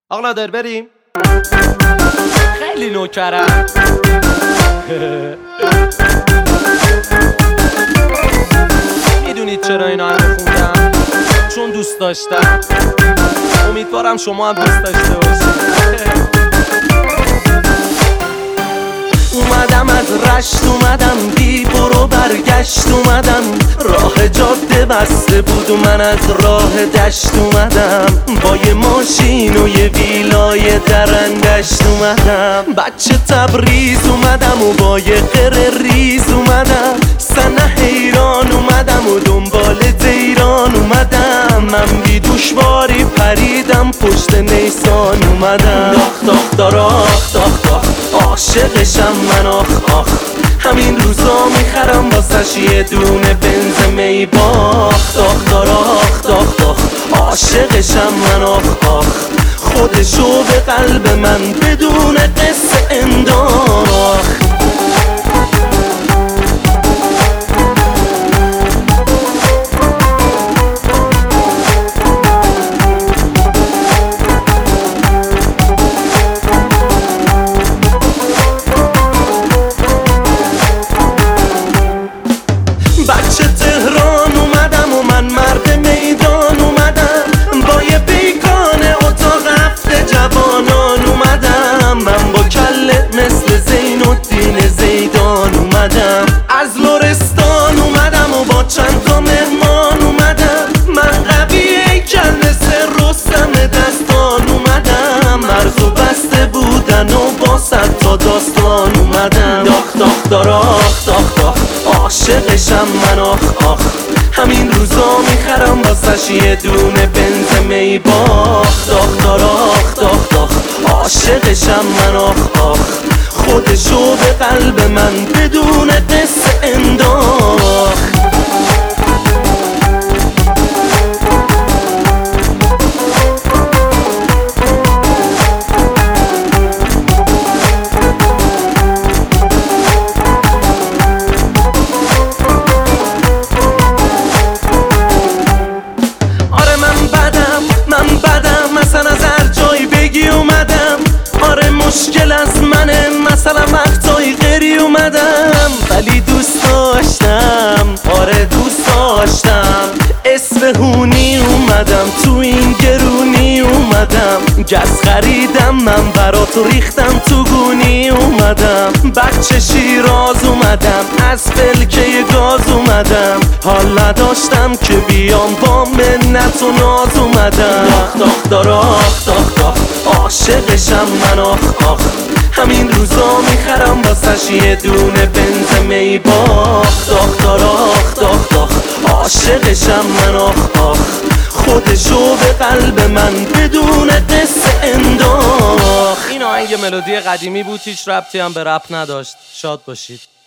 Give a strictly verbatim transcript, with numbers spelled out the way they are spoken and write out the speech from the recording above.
آقا نادر بریم. خیلی نوکرم. میدونید چرا اینا همه خوندم؟ چون دوست داشتم. امیدوارم شما هم دوست داشته باشید. اومدم از رشت، اومدم بی برو برگشت، اومدم راه جاده بسته بود و من از راه دشت اومدم، با یه ماشین و یه ویلای درندشت اومدم، بچه تبریز اومدم و با یه قره ریز اومدم، سنه حیران اومدم و دنبال دیران اومدم، من بی دوشواری پریدم پشت نیسان اومدم، داخ داخ داراخ داخ داخ عاشقشم من آخ آخ، همین روزا میخرم واسش یه دونه بنز می باخ، داخ داراخ داخ داخ عاشقشم من آخ آخ، خودشو به قلب من بدون قصه انداخت. بچه تهران اومدم و من مرد میدان اومدم، با یه بیگانه اتاق هفته جوانان اومدم، من با کله مثل زین الدین زیدان اومدم، از لرستان اومدم و با چند تا مهمان اومدم، من قوی هیکل مثل رستم دستان اومدم، مرزو بسته بودن و با صد تا داستان اومدم، داخ داخ داراخ داخ داخ عاشقشم من آخ آخ، همین روزا میخرم واسش یه دونه بنز می باخ، داخ داراخ داخ داخ عاشقشم من آخ آخ، خودشو به قلب من بدون قصه انداخت. مشکل از منه مثلا وقتایی غیری اومدم، ولی دوست داشتم، آره دوست داشتم، اصفهونی اومدم تو این گرونی اومدم، گز خریدم من برات ریختم تو گونی اومدم، بچه شیراز اومدم از فلکه گاز اومدم، حال نداشتم که بیام با منت و ناز اومدم، داخ داخ داراخ داخ داخ عاشقشم من آخ آخ، همین روزا میخرم واسش یه دونه بنز می باخ، داخ داراخ داخ داخ عاشقشم من آخ آخ، خودشو به قلب من بدون قصه انداخت. این آهنگ ملودی قدیمی بود، هیچ ربطی هم به رپ نداشت. شاد باشید.